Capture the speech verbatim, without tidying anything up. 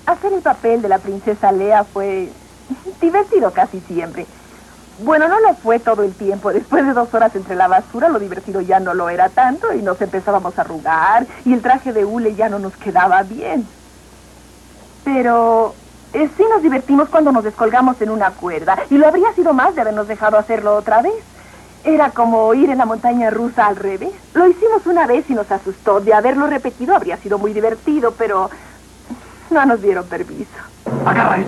hacer el papel de la princesa Lea fue divertido casi siempre. Bueno, no lo fue todo el tiempo. Después de dos horas entre la basura, lo divertido ya no lo era tanto y nos empezábamos a arrugar y el traje de hule ya no nos quedaba bien. Pero eh, sí nos divertimos cuando nos descolgamos en una cuerda y lo habría sido más de habernos dejado hacerlo otra vez. Era como ir en la montaña rusa al revés. Lo hicimos una vez y nos asustó. De haberlo repetido habría sido muy divertido, pero no nos dieron permiso. Agarra